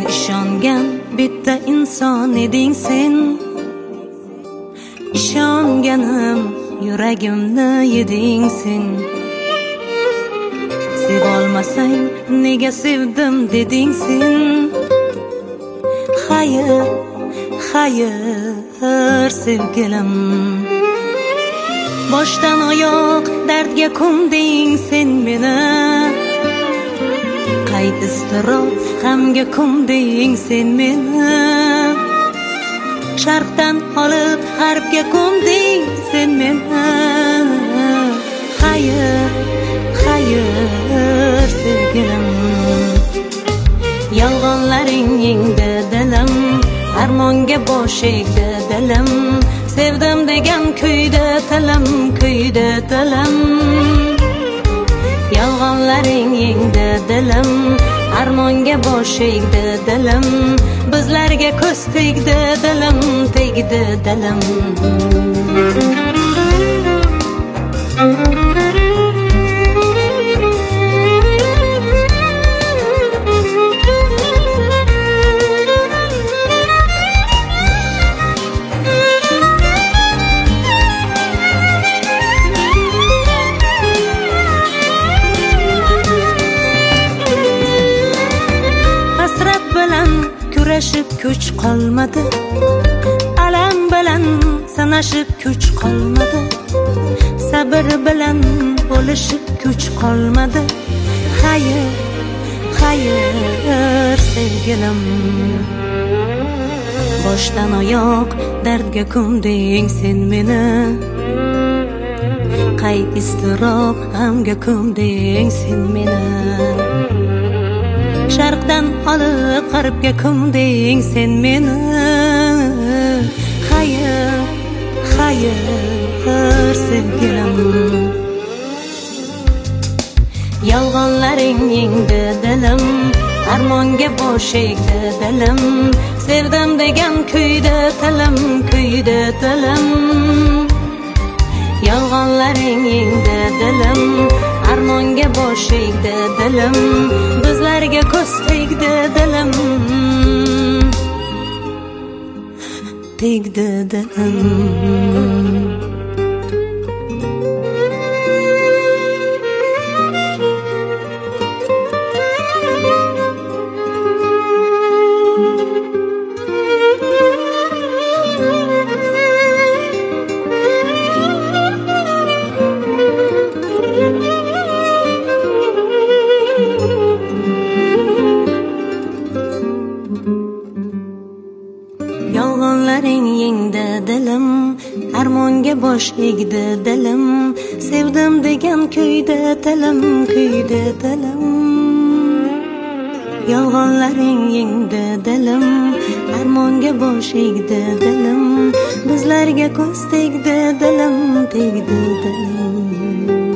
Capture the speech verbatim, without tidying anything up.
ishongan bitta inson eding sen. Ishonganim yuragimni yeding sen. Sevolmasang nega sevdim deding sen. Xayr, xayr sevgilim. Boshdan oyoq dardga ko'mding sen meni. Qayd iztirob g'amga ko'mding sen meni. Sharqdan olib g'arbga ko'mding sen meni. Xayr, xayr sevgilim. Yolg'onlaring yengdi dilim, armonga bosh egdi dilim. Sevdim degan kuyda tilim, kuyda tilim. Yolg'onlaring yengdi dilim, armonga bosh egdi dilim. Bizlarga ko'z tegdi dilim, tegdi dilim. Kurashib kuch qolmadi, alam bilan sanashib kuch qolmadi, sabr bilan bo'lishib kuch qolmadi. Xayr, xayr sevgilim. Boshdan oyoq dardga ko'mding sen meni. Qayd iztirob g'amga ko'mding sen meni. Sharqdan olib g'arbga ko'mding sen meni. Xayr, xayr sevgilim. Yolg'onlaring yengdi dilim, armonga bosh egdi dilim. Sevdim degan kuyda tilim, kuyda tilim. Yolg'onlaring yengdi dilim, armonga bosh egdi dilim. Bizlarga ko'z tegdi dilim, tegdi dilim. Yolg'onlaring yengdi dilim, armonga bosh egdi dilim. Sevdim degan kuyda tilim, kuyda tilim. Yolg'onlaring yengdi dilim, armonga bosh egdi dilim. Bizlarga ko'z tegdi dilim, tegdi dilim.